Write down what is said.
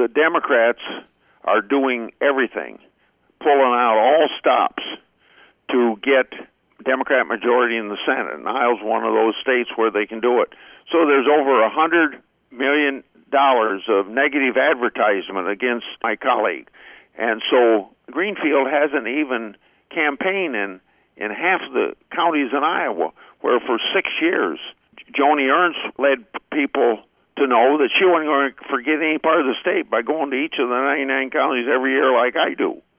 the Democrats are doing everything, pulling out all stops to get Democrat majority in the Senate. And Iowa's one of those states where they can do it. So there's over $100 million of negative advertisement against my colleague. And so Greenfield hasn't even campaigned in half of the counties in Iowa, where for 6 years, Joni Ernst led people to know that she wasn't going to forget any part of the state by going to each of the 99 counties every year like I do.